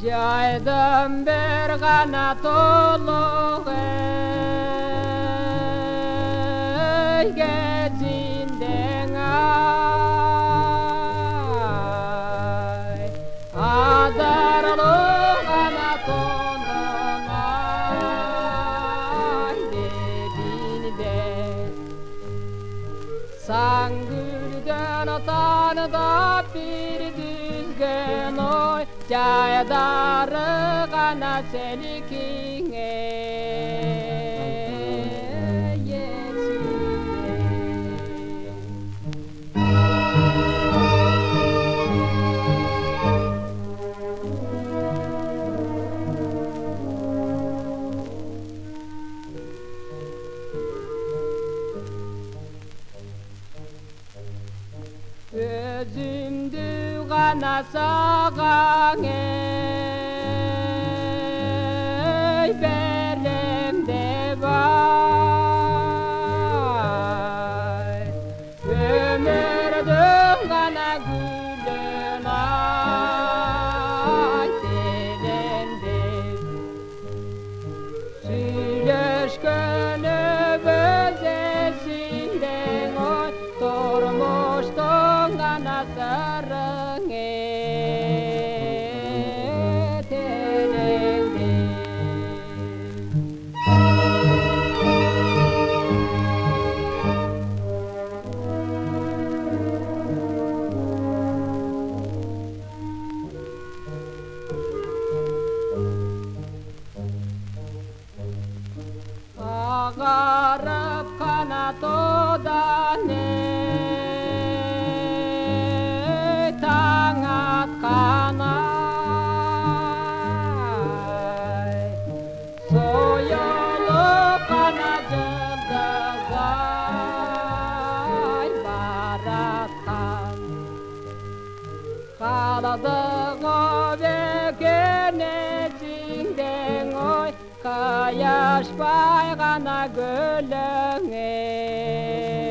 жайдым бір ғана толық кезінден ай адарлы ғана тонын ай дебінде саңгүлден таныдап бір дүзген ой жайдары ғана селикиңе өзімді ғана саған берем деп ай өмірдің ғана гүлін ай берем деп сөйлескені өзесіңден ой тұрмыштың ғана сырың ағарып қанат одан таң атқан ай сойылып қана жұлдыз ай баратқан қалды ғып екенесіңден ой қаяшпай ғана гүліңе